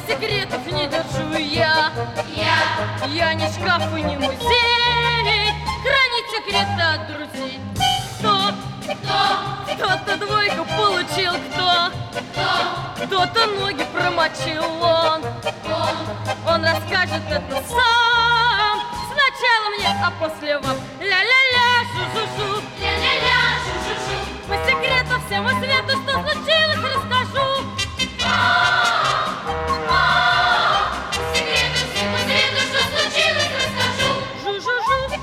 секретов не держу я не шкаф и не музей, хранить секреты от друзей. Кто-то двойку получил, кто-то ноги промочил. Он расскажет это сам. Сначала мне, а после вам. Ля-ля-ля, жу-жу-жу, ля-ля-ля, жу-жу-жу. по секрету всему свету, что случилось, расскажу. По секрету всему свету, что случилось, расскажу. Жу-жу-жу.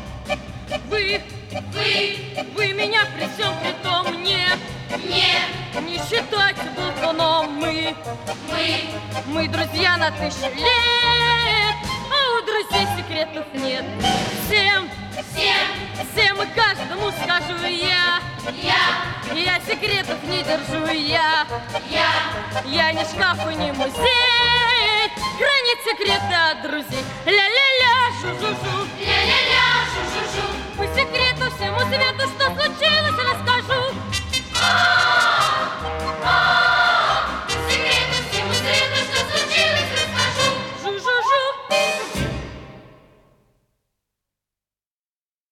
Вы меня при всем при том не считайте болтуном. Мы друзья на 1000 лет, а у друзей секретов нет. Всем и каждому скажу я секретов не держу я не шкаф и не музей, хранить секреты от друзей. Ля-ля-ля, жу-жу-жу.